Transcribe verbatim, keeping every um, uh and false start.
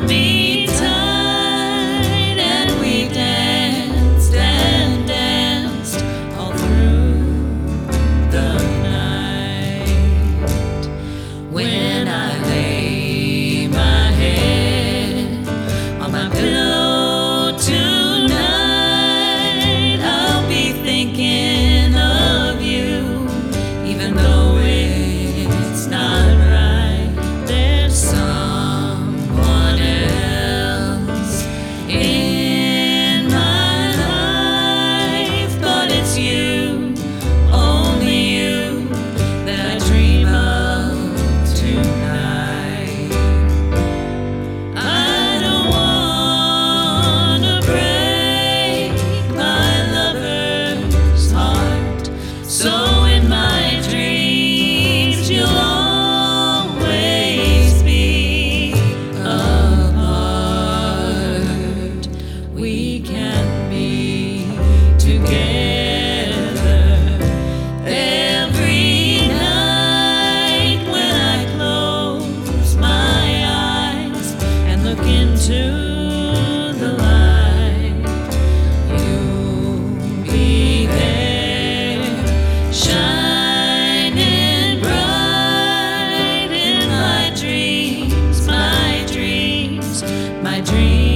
me tight, and we danced and danced all through the night. When I lay my head on my pillow tonight, I'll be thinking of you, even though it's not right. There's someone else in my life, but it's you, only you, that I dream of tonight. I don't wanna break my lover's heart, so in my dreams you'll always be apart. We can't be together every night. When I close my eyes and look into the light, you'll be there, shining bright in my dreams, my dreams, my dreams.